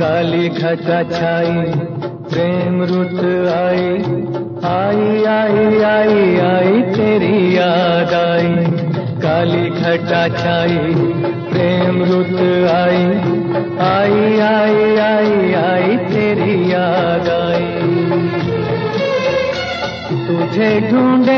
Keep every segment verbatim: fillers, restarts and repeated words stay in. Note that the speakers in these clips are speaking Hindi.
काली घटा छाई प्रेम रुत आई, आई आई आई आई तेरी याद आई। काली घटा छाई प्रेम रुत आई, आई आई आई आई तेरी याद आई। तुझे ढूंढे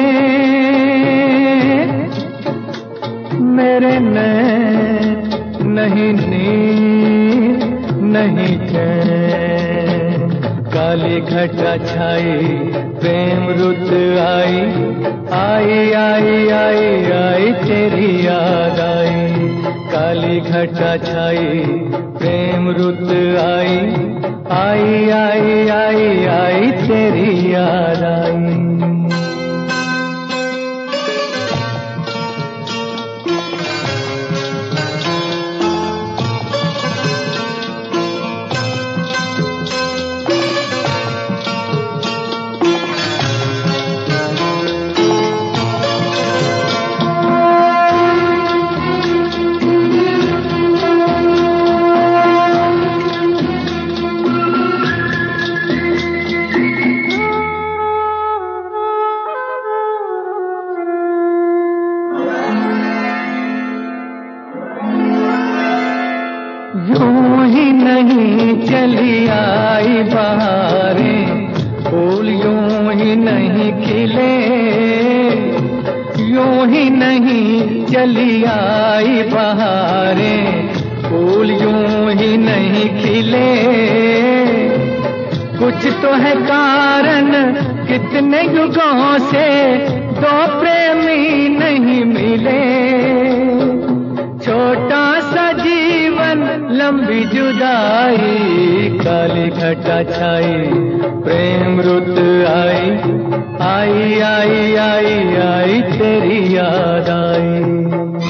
मेरे नैन, नहीं नींद नहीं चैन। काली घटा छाई प्रेम रुत आई, आई आई आई आई तेरी याद आई। काली घटा छाई प्रेम रुत आई, आई आई आई आई तेरी याद आई। यूं ही नहीं चली आई बहारें, फूल यूं ही नहीं खिले। यूं ही नहीं चली आई बहारें, फूल यूं ही नहीं खिले। कुछ तो है कारण, कितने युगों से दो प्रेमी नहीं मिले। छोटा सा जीवन लंबी जुदाई, काली घटा छाई प्रेम रुत आई, आई आई आई आई तेरी याद आई।